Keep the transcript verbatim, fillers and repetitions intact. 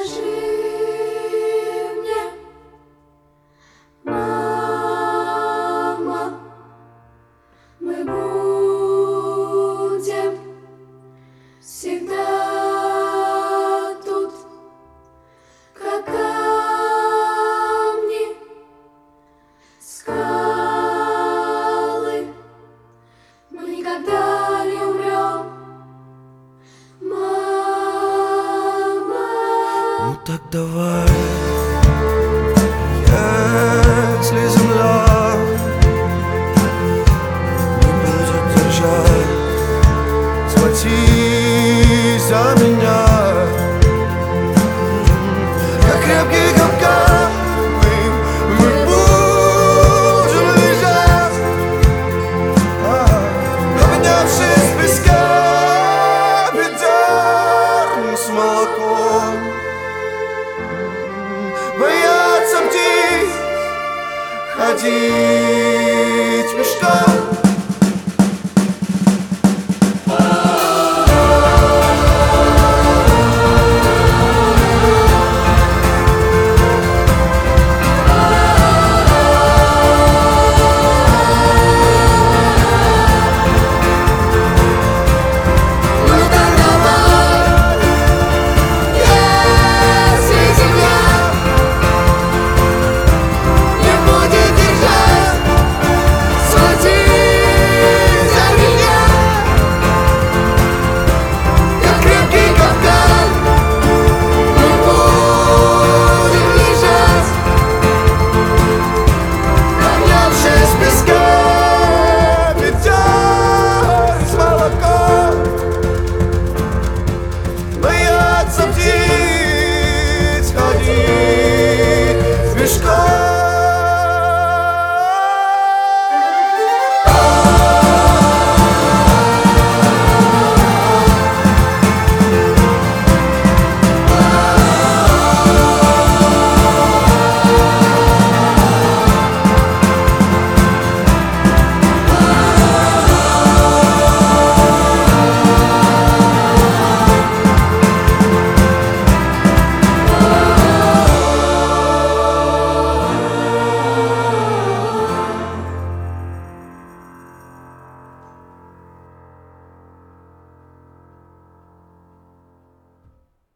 Скажи мне, мама, мы будем всегда тут, как камни, скалы. Мы никогда не умрем, мама. Ну так давай, если земля не будет держать, схватись за меня, как крепкий капкан. Мы, мы будем лежать, обнявшись в песка, ведер с молоком. Боятся птиц ходить пешком. Птиц ходить пешком.